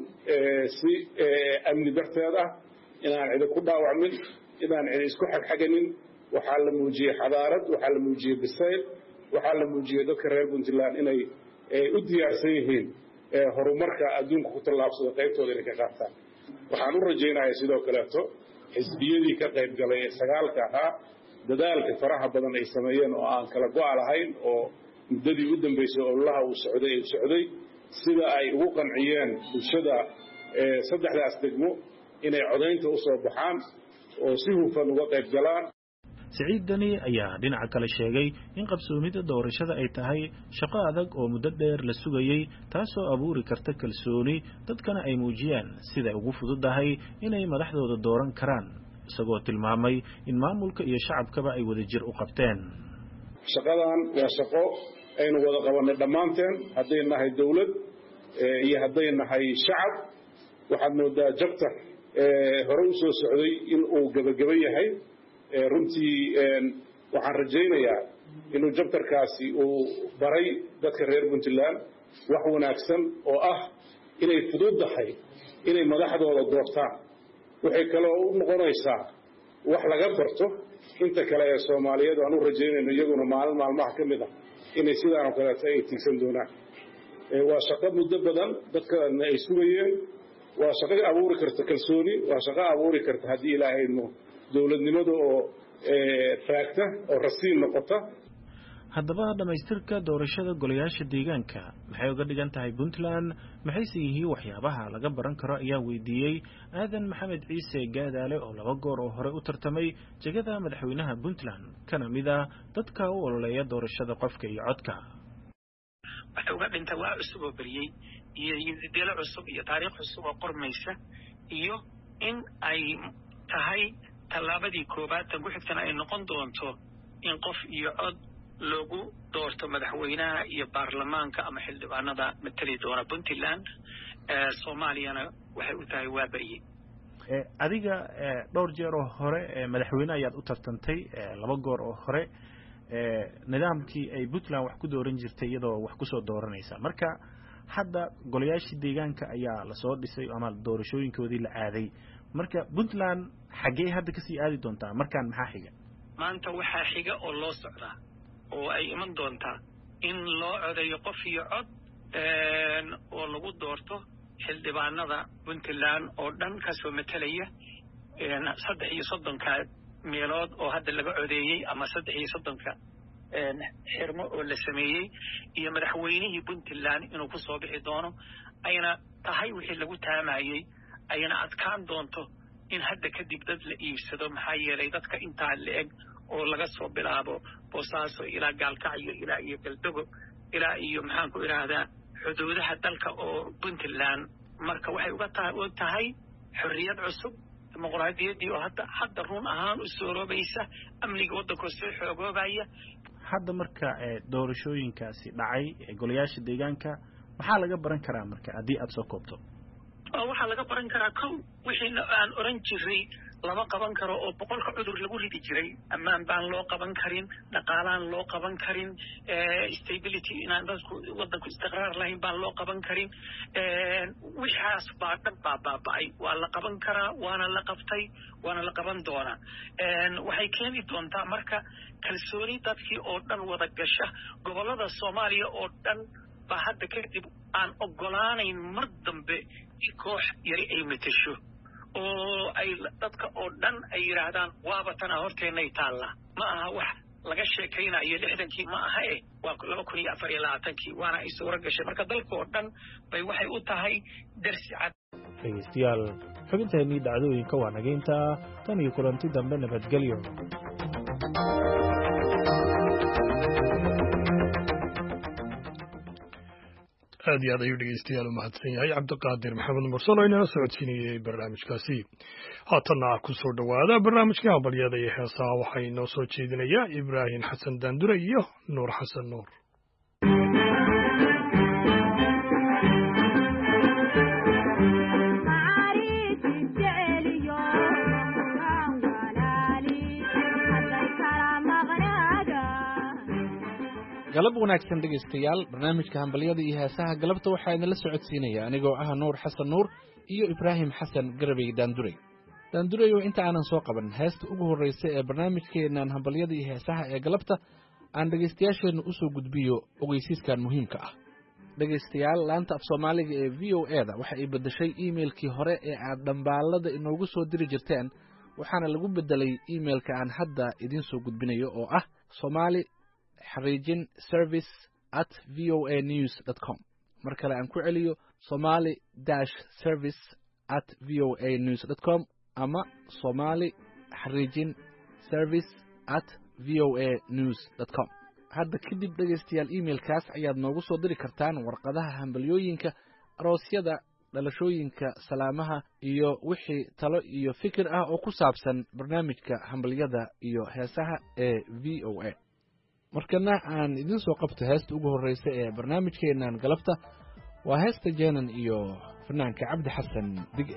si amni darteed ah inaan cid ku dhaawacmin inaan cid isku xagxaganin waxaa la muujiyay xadaarad waxaa la muujiyay bisayl waxaa la muujiyay dadka reer Puntland inay u diyaarsan yihiin horumarka adduunka ku tallaabsada qaybtooda inay ka qaataan waxaan u rajaynayaa sidoo kaleeto xisbiyadii ka qayb galay ee sagaalka ahaa dadaalka faraha badan ay sameeyeen oo aan kala go'a lahayn oo muddadii u dambeysay ololaha uu socday ee socday sida ay ugu qanciyeen bulshada saddexdaas degmo inay codaynta u soo baxaan oo si hufan uga qayb galaan. siciid dani ayaa dhinaca kale sheegay in qabsoomida doorashada ay tahay shaqo adag oo muddo dheer la sugayey taasoo abuuri karta kalsooni dadkana ay muujiyaan sida ugu fududahay inay madaxdooda dooran karaan isagoo tilmaamay in maamulka iyo shacabkaba ay wadajir u qabteen shaqadan waa shaqo aynu wada qabanay dhammaanteen hadday nahay dawlad iyo hadday nahay shacab waxaad moodaa jabta hore u soo socday in uu gabagaba yahay runtii waxaan rajaynayaa inuu jabtarkaasi uu baray dadka reer puntland wax wanaagsan oo ah inay fududahay inay madaxdooda doortaan waxay kaloo u noqonaysaa wax laga barto inta kale ee soomaaliyeed aan u rajaynayno iyaguna maalin maalmaha ka mid ah inay sidaan oo kaleeto ay tiigsan doonaan waa shaqo muddo badan dadkana ay sugayeen waa shaqo abuuri karta kalsooni waa shaqo abuuri karta haddii ilaahay idmo dowladnimada oo faagta oo rasiin noqota haddaba dhamaystirka doorashada golayaasha deegaanka maxay uga dhigan tahay puntland maxayse yihiin waxyaabaha laga baran karo ayaa weydiiyey aadan maxamed ciise gaadaale oo laba goor oo hore u tartamay jegada madaxweynaha puntland kana mid ah dadka u ololeeya doorashada qofka iyo codka waxay uga dhintay waa cusub oo beriyey iyo dilo cusub iyo taariikh cusub oo qormaysa iyo in ay tahay tallaabadii koobaad tan ku xigtana ay noqon doonto in qof iyo cod loogu doorto madaxweynaha iyo baarlamaanka ama xildhibaanada matali doona puntland soomaaliyana waxay u tahay waa beriyey adiga dhowr jeer oo hore madaxweyne ayaad u tartantay laba goor oo hore nidaamkii ay puntland wax ku dooran jirtay iyadoo wax kusoo dooranaysa marka hadda golayaashii deegaanka ayaa lasoo dhisay ama doorashooyinkoodii la aaday marka puntland xaggee hadda kasii aadi doontaa markaan maxaa xiga maanta waxaa xiga oo loo socdaa oo ay iman doontaa in loo codeeyo qof iyo cod oo lagu doorto xildhibaanada puntland oo dhan kasoo matalaya saddex iyo soddonka meelood oo hadda laga codeeyey ama saddex iyo soddonka xirmo oo la sameeyey iyo madaxweynihii puntland inuu ku soo bixi doono ayna tahay wixii lagu taamayey ayna adkaan doonto in hadda kadib dad la iibsado maxaa yeelay dadka intaa la-eg oo laga soo bilaabo boosaaso ilaa gaalkacyo ilaa iyo galdogo ilaa iyo maxaan ku idhaahdaa xuduudaha dalka oo puntland marka waxay uga tahay og tahay xorriyad cusub dimuqraadiyaddii oo hadda hadda run ahaan u sooroobaysa amniga waddankoo soo xoogoobaya hadda marka doorashooyinkaasi dhacay golayaasha deegaanka maxaa laga baran karaa marka haddii aada soo koobto waxaa laga baran karaa kow wixii aan oran jiray lama qaban karo oo boqolka cudur lagu ridi jiray ammaan baan loo qaban karin dhaqaalaan loo qaban karin stability inaan dadku waddanku istiqraar lahayn baan loo qaban karin wixaas baa dhan baa baaba'ay waa la qaban karaa waana la qabtay waana la qaban doonaa waxay keeni doontaa marka kalsooni dadkii oo dhan wada gasha gobollada soomaaliya oo dhan baa hadda kadib aan ogolaanayn mar dambe koox yari ay matasho oo ay dadka oo dhan ay yidhaahdaan waaba tana horteennay taalla ma aha wax laga sheekaynayo lixdankii ma aha e waa laba kun iyo afar iyo labaatankii waana ay suuro gashay marka dalka oo dhan bay waxay u tahay darsi cad dhegeystayaal xubinteennii dhacdooyinka waa nageynta tan iyo kulanti dambe nabadgelyo aad iyo aad ayuu dhegeystayaal u mahadsan yahay cabdiqaadir maxamed mursal oo inala socodsiinayey barnaamijkaasi haatanna ku soo dhowaada barnaamijkii hambalyada iyo heesaha waxaa inoo soo jeedinayaa ibraahim xasan daandure iyo nuur xasan nuur galab wanaagsan dhegaystayaal barnaamijka hambalyada iyo heesaha galabta waxaa idinla socodsiinaya anigoo ah nuur xasan nuur iyo ibraahim xasan garabey daandurey daandureyo inta aanan soo qaban heesta ugu horreysa ee barnaamijkeennan hambalyada iyo heesaha ee galabta aan dhegaystayaasheenna u soo gudbiyo ogeysiiskan muhiimka ah dhegaystayaal laanta af soomaaliga ee v o e da waxa ay beddeshay iimailkii hore ee aad dhambaallada inoogu soo diri jirteen waxaana lagu beddelay iimailka aan hadda idiin soo gudbinayo oo ah somaali xariijin service at v o a news dot com mar kale aan ku celiyo somali dash service at v o a news dot com ama somali xariijin service at v o a news dot com. hadda kadib dhegaystayaal imailkaas ayaad noogu soo diri kartaan warqadaha hambalyooyinka aroosyada dhalashooyinka salaamaha iyo wixii talo iyo fikir ah oo ku saabsan barnaamijka hambalyada iyo heesaha ee v o a. markana aan idin soo qabto heesta ugu horreysa ee barnaamijkeennan galabta waa heesta jeenan iyo fanaanka cabdi xasan dige.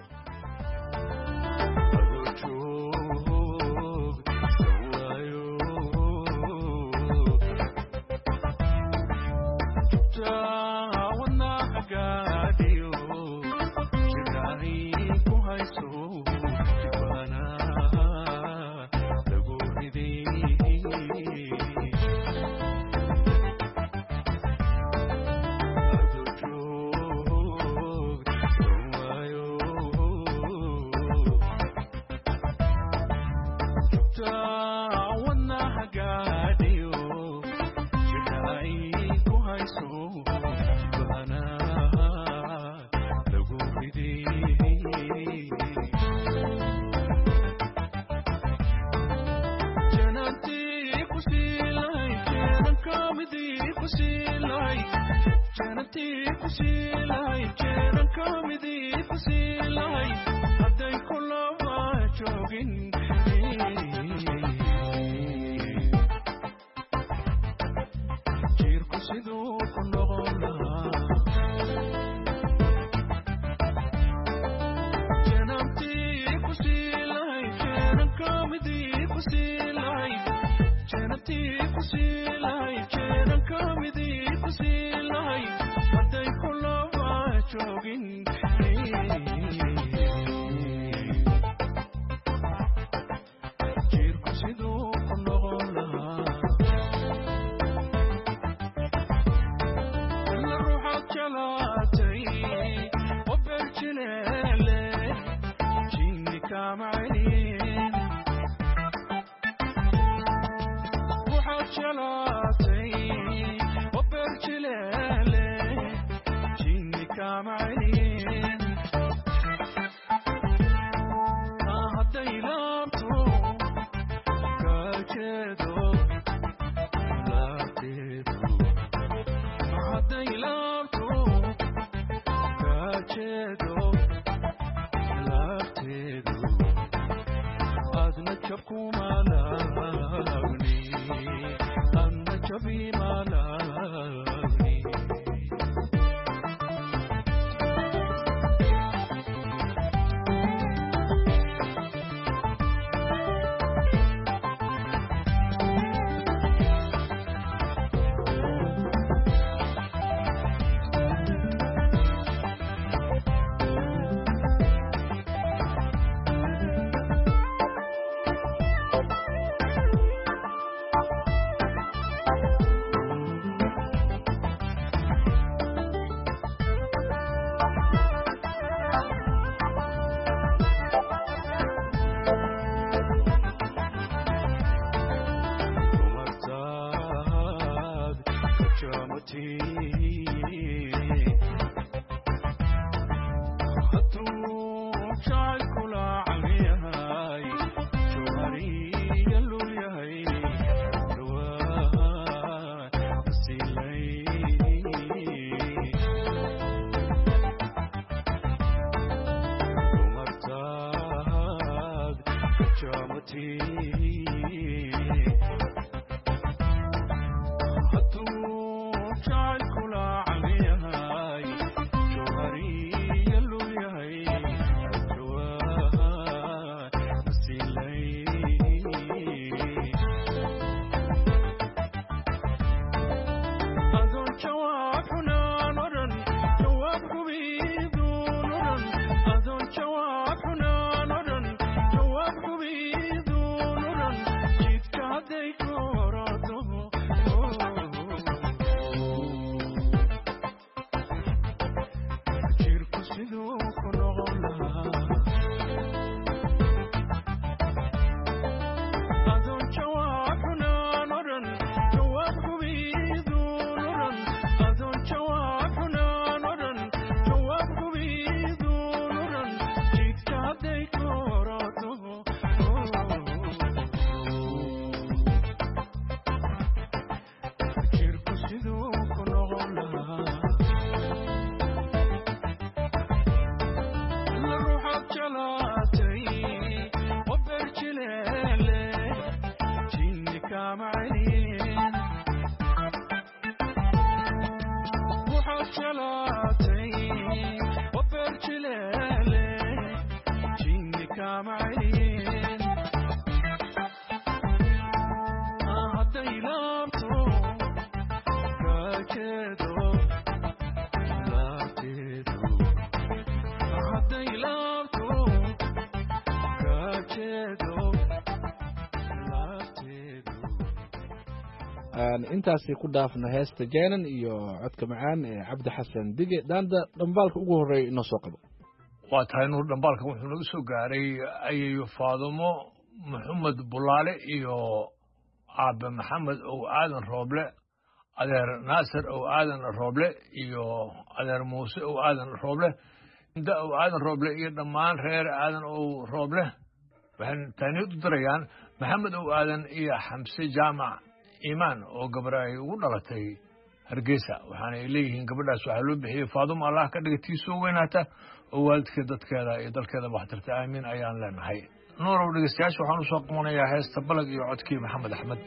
intaasi ku dhaafno heesta jeenan iyo codka macaan ee cabdi xasan dige daanda dhambaalka ugu horeeya inoo soo qabo waa tahay nuur dhambaalkan wuxuu naga soo gaaray ayayo faadumo maxamed bulaale iyo aabe maxamed ow aadan rooble adeer naasir ow aadan rooble iyo adeer muuse ow aadan rooble inda ow aadan rooble iyo dhammaan reer aadan ow rooble waxay taaniyad u dirayaan maxamed ow aadan iyo xamse jaamac iimaan oo gabar ay ugu dhalatay hargeysa waxaana ay leeyihiin gabadhaas waxaa loo bixiyey faadumo allah ka dhiga tii soo weynaata oo waalidkeed dadkeeda iyo dalkeeda waxtarta aamiin ayaan leenahay nuurow dhegeystayaasha waxaan usoo qabanayaa heesta balag iyo codkii maxamed axmed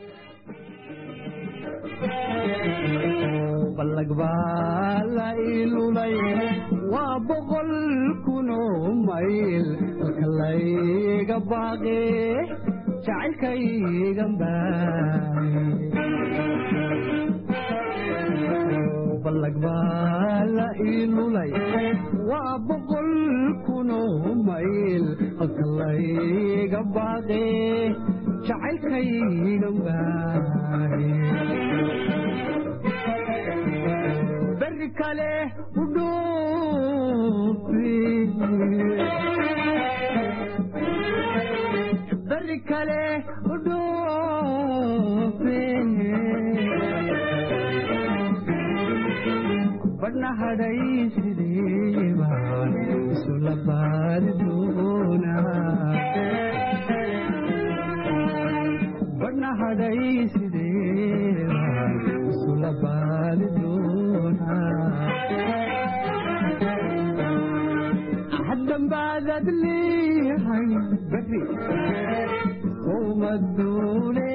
balag baa la ilulay waa boqol kunoo mayl halka layga baaqe jacaylkaygan baay balag baa la ilulay waa boqol kunoo mayl halka layga baaqe jacaylkaygan baay berri kale u dhoofi berri kale u dhoofi badhna hadhay sidii baan isula baari doonaa badhna hadhay sidii baan isula baari doonaa haddan baadad leeyahay berri sowma duule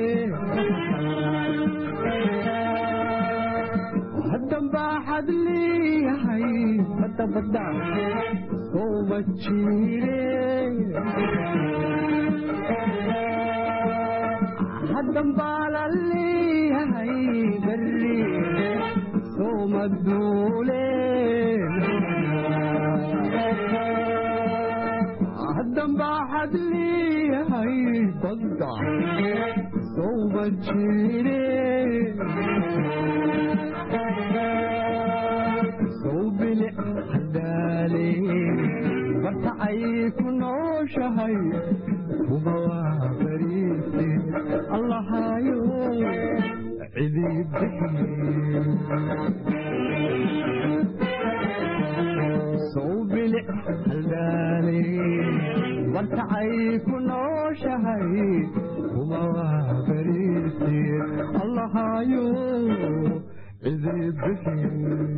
haddan baaxad leeyahay badda badda sowma jiire haddan baala leeyahay berri sowma duule haddan baaxad leeyahay badda sowma jiire sow bilic hadaale bartacay ku nooshahay uba waa bariise allahayo cidii bixiye sow bilic hadaale bartacay ku nooshahay uba waa bariise allahayo cidii bixiye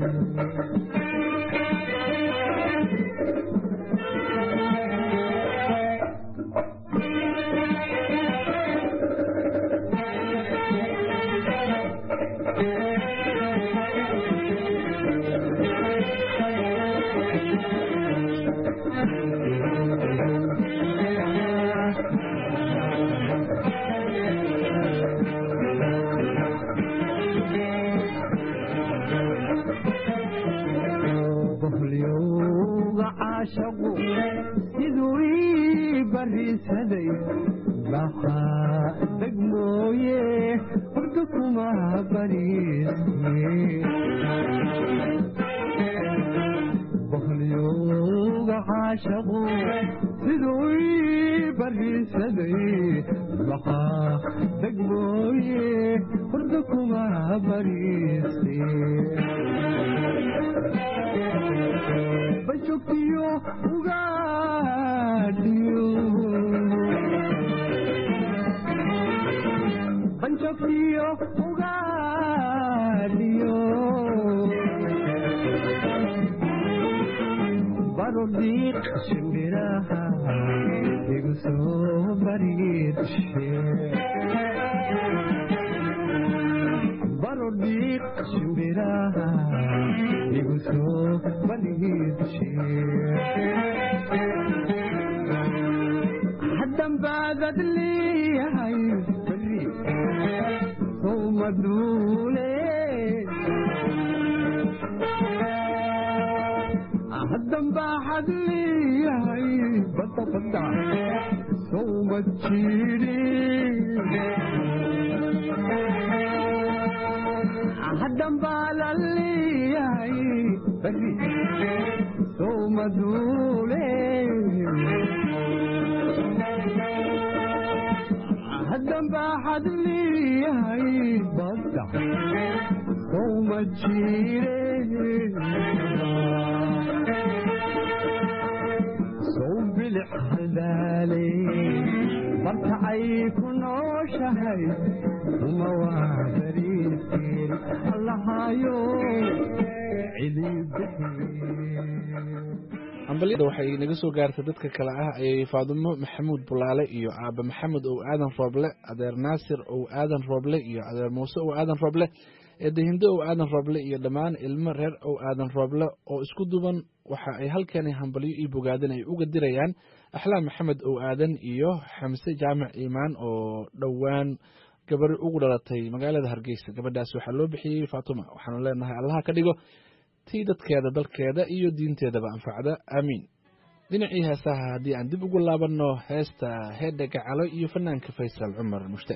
siduu ii barisaday baqaa degmooye horta kuma bariisye boqolyowga caashaqu siduu ii barisaday baqaa degmooye horta kuma bariisye bajogtiyo ugaadhiyo banjogtiyo ugaadhiyo barodhiiq shimbiraha igu soo bariidshe barodhiiq shimbiraha soo bandhigidshi haddan baadad leeyahay beri sowma duule haddan baaxad leeyahay badda badda sowma jiiri haddan baa la leeyahay beri sowma duule haddan baaxad leeyahay badda sowma jiire sow bilic haldaale markacay ku nooshahay uma waa bariiskeed allahayo cidi ambaliyada waxay naga soo gaartay dadka kale ah ayay faadumo maxamuud bulaale iyo aaba maxamed ow aadan rooble adeer naasir ow aadan rooble iyo adeer muuse ow aadan rooble eedahindo ow aadan rooble iyo dhammaan ilmo reer ow aadan rooble oo isku duban waxa ay halkani hambalyo io bogaadin ay uga dirayaan axlaam maxamed ow aadan iyo xamse jaamac iimaan oo dhowaan gabari ugu dhalatay magaalada hargeysa gabadhaas waxaa loo bixiyey faatuma waxaanu leenahay allaha ka dhigo tii dadkeeda dalkeeda iyo diinteedaba anfacda aamiin dhinacii heesaha haddii aan dib ugu laabanno heesta heedha gacalo iyo fanaanka faysal cumar mushtaaq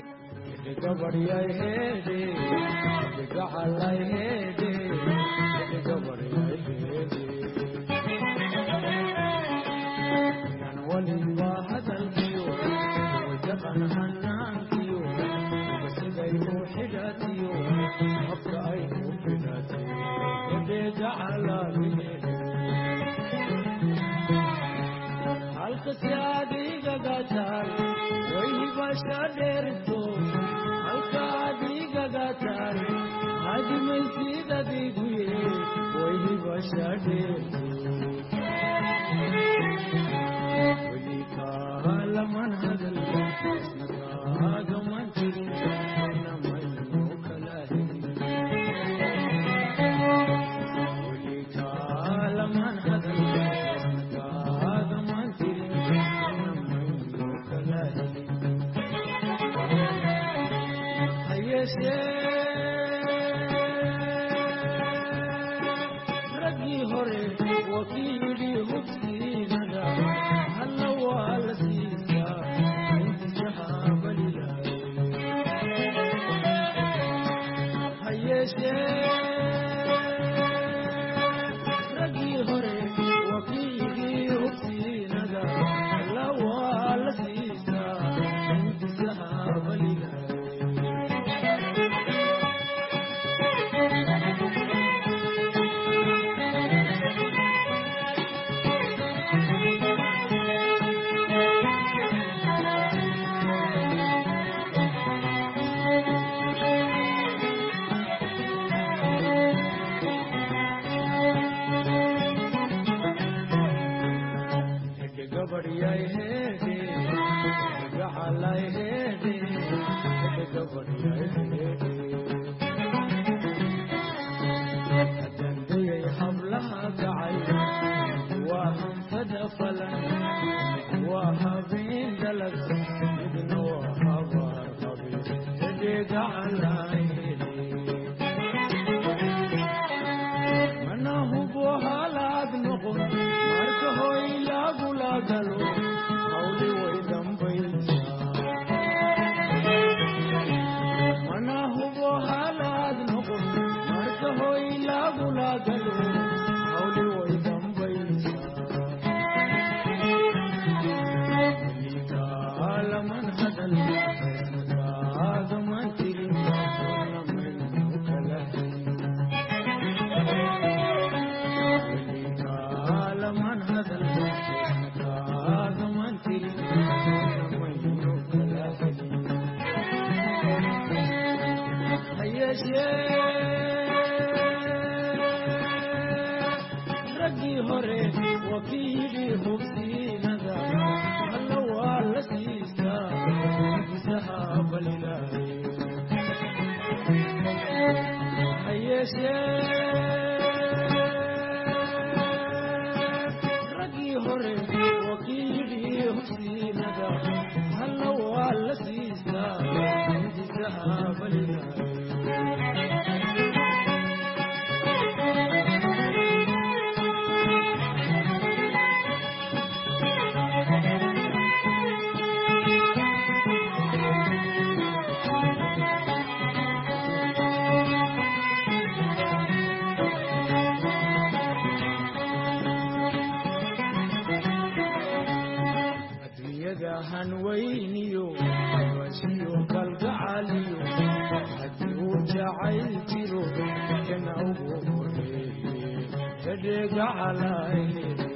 هديك علي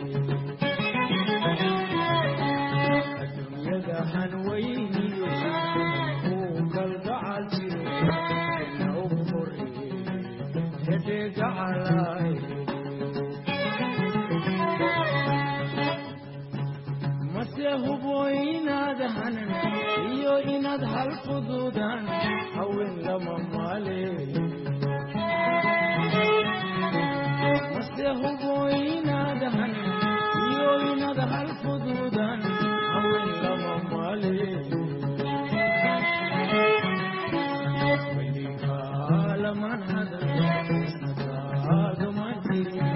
الدنيا دهن ويني وقلب عالجير نوفري هديك علي مسيهب ويناد هنن iyo inaad hal fududaan haween lama maale مسيهب ويناد هنن iyo inaad hal fududaan haween lama maale wayka laman hada sadaad ma jirin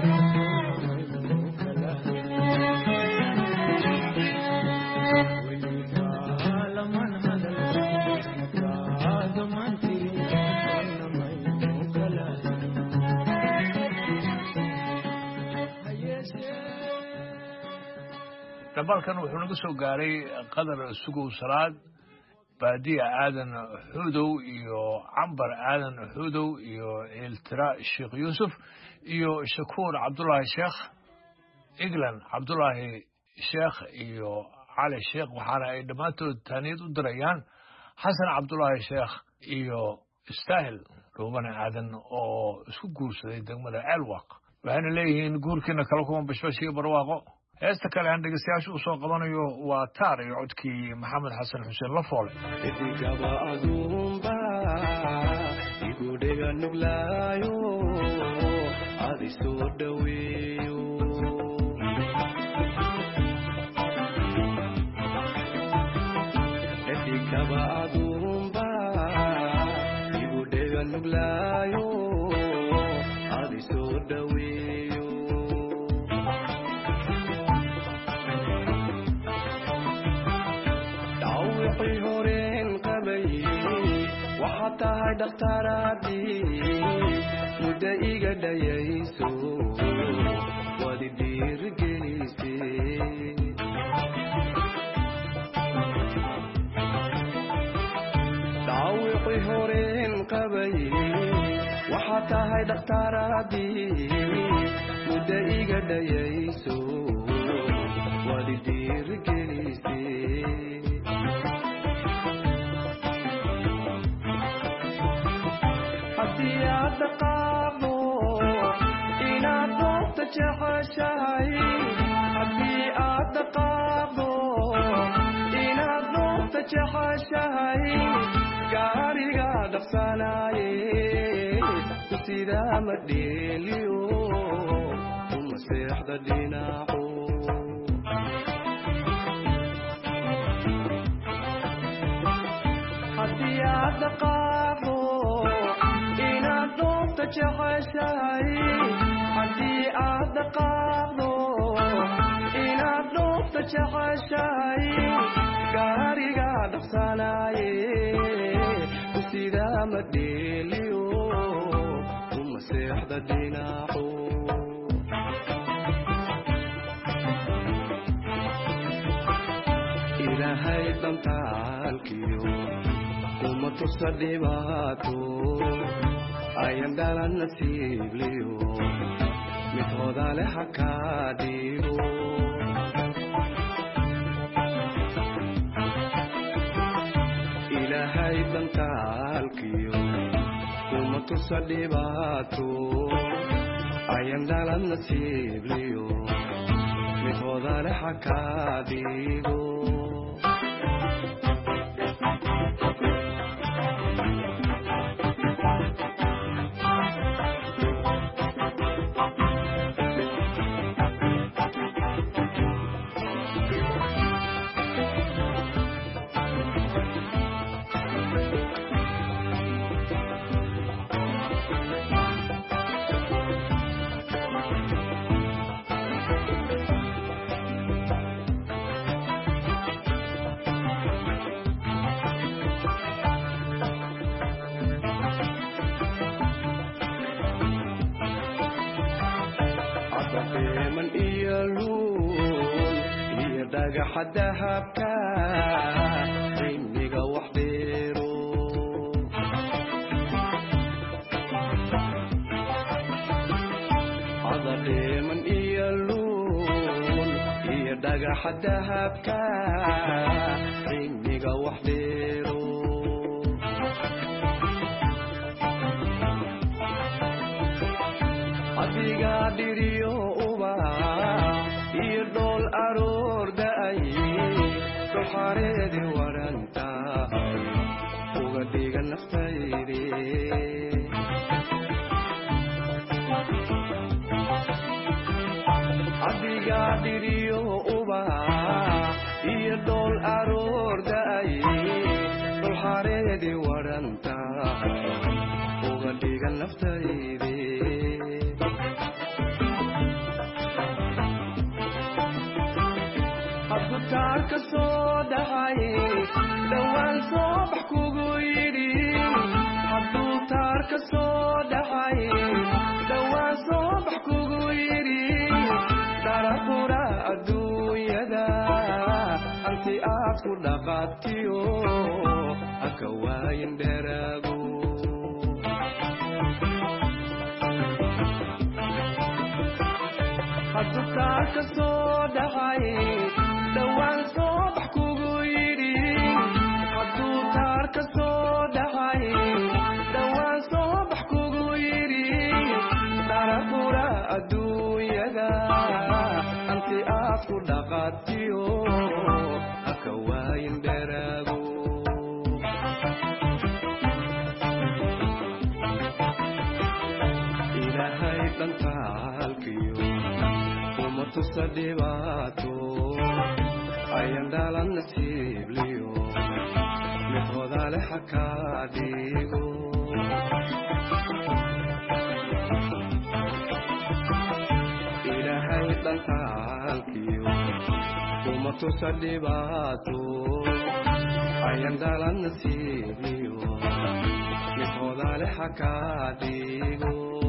dabalkan wuxuu naga soo gaaray qadar sugow salaad baadiya aadan xudow iyo cambar aadan xudow iyo iltira sheekh yuusuf iyo shakuur cabdullaahi sheekh iglan cabdullaahi sheekh iyo cali sheekh waxaana ay dhammaantood taaniyad u dirayaan xasan cabdullaahi sheekh iyo istaahil dhuumana aadan oo isku guursaday degmada ceelwaaq waxayna leeyihiin guurkiina kala kuwan bashbash iyo barwaaqo heesta kale aan dhegeystayaasha u soo qabanayo waa taar iyo codkii maxamed xasan xuseen lafoole idigaba aduunba igu dhega nuglaayo adi soo dhaweeyo idigaba aduunba igu dhega nuglaayo adi soo dhaweeyo wixii horeen qabay waxaad tahay dhakhtaaraadii muddo iga dhayayso waad i dhiirigelisay dhaawicii horeen qabay waxaad tahay dhakhtaaraadii muddo iga dhayayso waad i dhiirigelisay haddii aad dhaqaaqdo inaad doobta jeceshahay haddii aad dhaqaaqdo inaad doobta jeceshahay gaariga dhaqsanaaye ku sidaa ma dheeliyo uma seexda dhinaco haddii aad dhaqaaqdo inaad doobta jeceshahay haddii aad dhaqaaqdo inaad doobta jeceshahay gaariga dhaqsanaaye ku sidaa ma dheeliyo uma seexda dhinaco ilaahay dantaalkiyo kuma tusa dhibaato ayan dhalan nasiibliyo mid hodale ha kaa dhigo ilaahay dantaalkiyo kuma tusa dhibaato ayan dhalan nasiibliyo mid hodale ha kaa dhigo man iyo luun iyo dhagaxa dahabka qiimiga wax dheero dheeman iyo luul iyo dhagaxa dahabka cilmiga wax dheero adiga dhiriyo ubax iyo dhool aroor da'ay ruxareedi waranta uga dhiga naftaydi adiga dhiriyo ubax iyo dhool aroor da'ay ruxareedi waranta uga dhiga naftaydi abutaarka soo dhacay dhawaan soo bax kugu yidhi hadduu taarka soo dhacay dhawaan soo bax kugu yidhi daraqura adduunyada anti aad ku dhaqaatiyo haka waayin dheraago hadduu taarka soo dhacay dhawaan soo bax kugu yidhi hadduu taarka soo dhacay dhawaan soo bax kugu yidhi daraqura adduunyada anti aad ku dhaqaatiyo haka waayin dheraago ilaahay dhantaalkiyo kuma tusa dhibaato ayan dhalan nasiibliyo mid hodaale xakaa dhigo ilaahay dhantaalkiyo kuma tusa dhibaato ayan dhalan nasiibliyo mid hodaale xakaa dhigo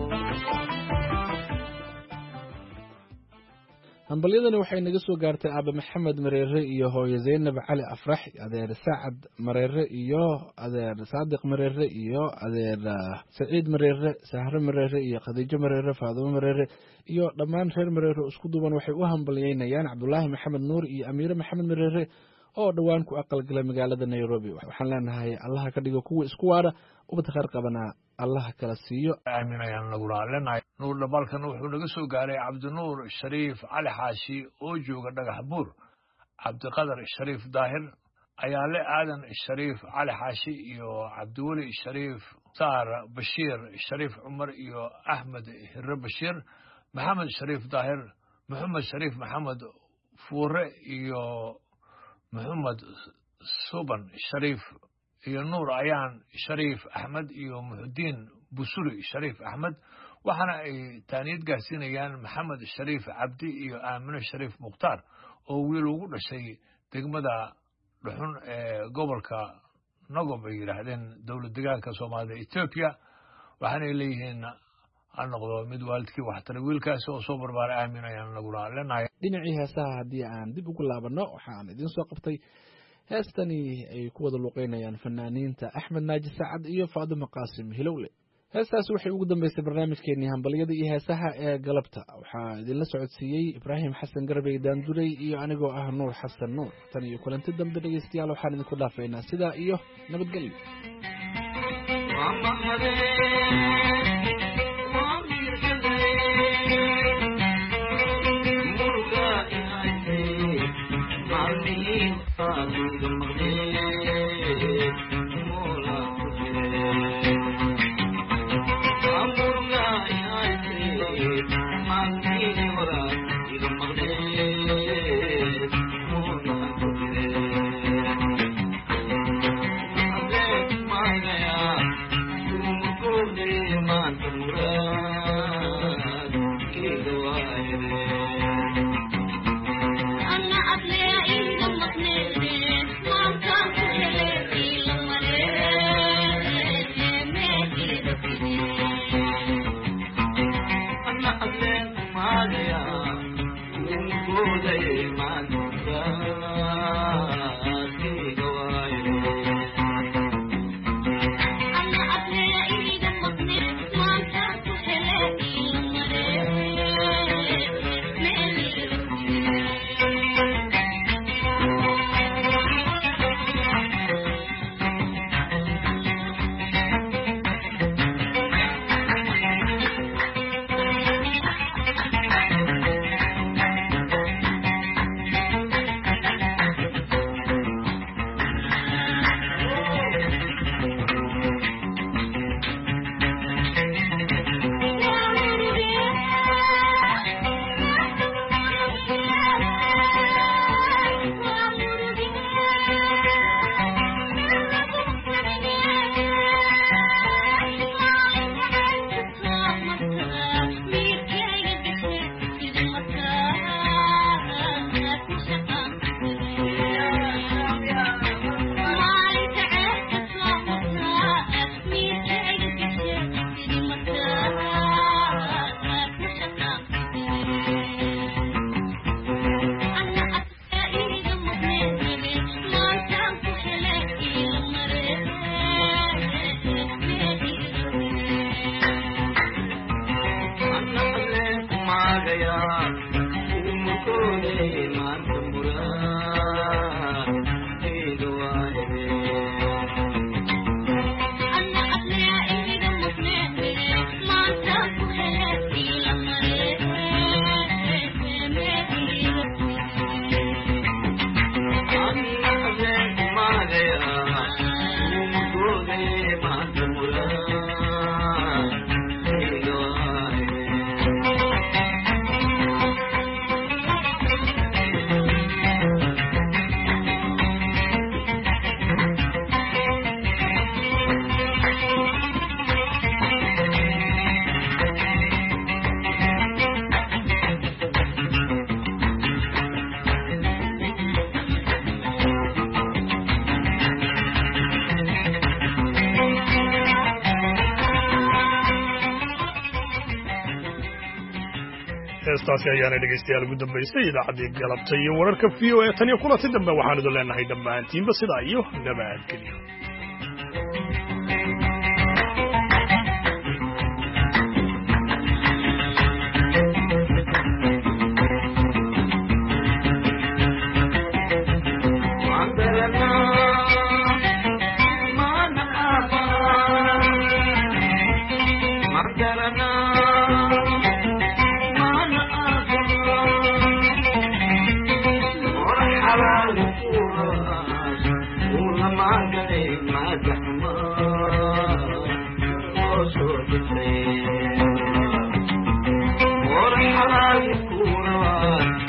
hambalyadani waxay naga soo gaartay aaba maxamed mareere iyo hooyo zaynab cali afrax adeer saacad mareere iyo adeer saadiq mareere iyo adeer saciid mareere sahre mareere iyo khadiijo mareere faadumo mareere iyo dhammaan reer mareere isku duuban waxay u hambalyeynayaan cabdulaahi maxamed nuur iyo amiire maxamed mareere oo dhowaan ku aqalgalay magaalada nairobi waxaan leenahay allaha ka dhigo kuwa isku waara ubad khayr qabanaa allaha kala siiyo aamin ayaan nagula leenahay nuur dhabalkan wuxuu naga soo gaaray cabdinuur shariif cali xaashi oo jooga dhagax buur cabdiqadar shariif daahir ayaale aadan shariif cali xaashi iyo cabdiweli shariif saar bashiir shariif cumar iyo axmed hirre bashiir maxamed shariif daahir maxamed shariif maxamed fuure iyo maxamed suban shariif iyo nuur ayaan shariif axmed iyo muxudiin busuri shariif axmed waxaana ay taaniyad gaarsiinayaan maxamed shariif cabdi iyo aamine shariif mukhtaar oo wiil ugu dhashay degmada dhuxun ee gobolka nagob ay yidhaahdeen dowlad degaanka soomaalida etoobiya waxaanay leeyihiin ha noqdo mid waalidkii waxtaray wiilkaasi oo soo barbaaray aamin ayaan nagula leenahay dhinacii heesaha haddii aan dib ugu laabanno waxaan idiin soo qabtay heestani ay ku wada luqeynayaan fanaaniinta axmed naaji sacad iyo faadimo qaasim hilowle heestaasi waxay ugu dambeysay barnaamijkeenii hambalyada iyo heesaha ee galabta waxaa idinla socodsiiyey ibraahim xasan garbey daanduray iyo anigoo ah nuur xasan nuur tan iyo kulanti dambe dhegeystayaal waxaan idinku dhaafaynaa sidaa iyo nabadgelyo Yeah. heestaasi ayaana dhegaystayaal ugu dambaysay idaacaddii galabta iyo wararka v o a tan iyo kulanti dambe waxaan idin leenahay dhammaantiinba sidaa iyo nabadgelyo What a